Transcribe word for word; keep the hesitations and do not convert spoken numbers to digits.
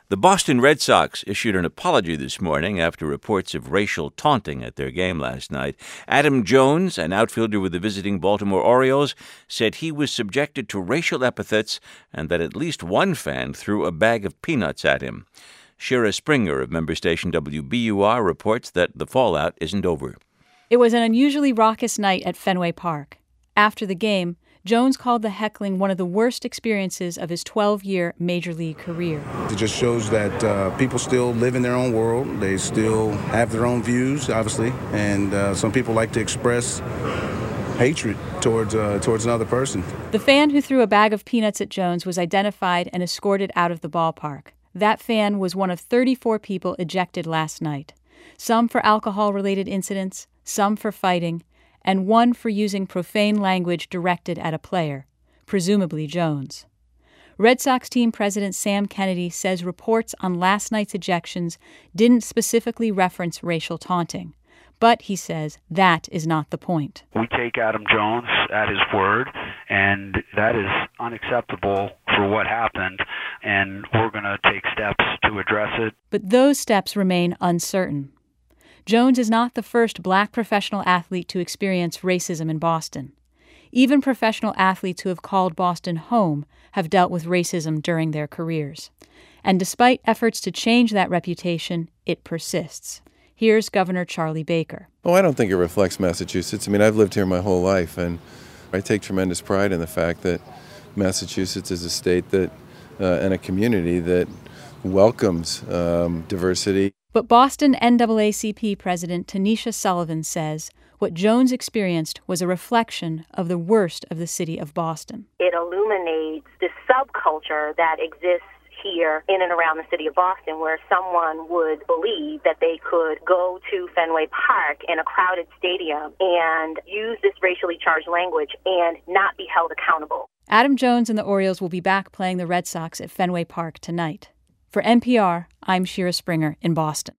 The Boston Red Sox issued an apology this morning after reports of racial taunting at their game last night. Adam Jones, an outfielder with the visiting Baltimore Orioles, said he was subjected to racial epithets and that at least one fan threw a bag of peanuts at him. Shira Springer of member station W B U R reports that the fallout isn't over. It was an unusually raucous night at Fenway Park. After the game, Jones called the heckling one of the worst experiences of his twelve-year Major League career. It just shows that uh, people still live in their own world. They still have their own views, obviously, and uh, some people like to express hatred towards uh, towards another person. The fan who threw a bag of peanuts at Jones was identified and escorted out of the ballpark. That fan was one of thirty-four people ejected last night, some for alcohol-related incidents, some for fighting, and one for using profane language directed at a player, presumably Jones. Red Sox team president Sam Kennedy says reports on last night's ejections didn't specifically reference racial taunting. But, he says, that is not the point. We take Adam Jones at his word, and that is unacceptable for what happened, and we're going to take steps to address it. But those steps remain uncertain. Jones is not the first black professional athlete to experience racism in Boston. Even professional athletes who have called Boston home have dealt with racism during their careers. And despite efforts to change that reputation, it persists. Here's Governor Charlie Baker. Oh, I don't think it reflects Massachusetts. I mean, I've lived here my whole life, and I take tremendous pride in the fact that Massachusetts is a state that uh, and a community that welcomes um, diversity. But Boston N double A C P President Tanisha Sullivan says what Jones experienced was a reflection of the worst of the city of Boston. It illuminates the subculture that exists here in and around the city of Boston, where someone would believe that they could go to Fenway Park in a crowded stadium and use this racially charged language and not be held accountable. Adam Jones and the Orioles will be back playing the Red Sox at Fenway Park tonight. For N P R, I'm Shira Springer in Boston.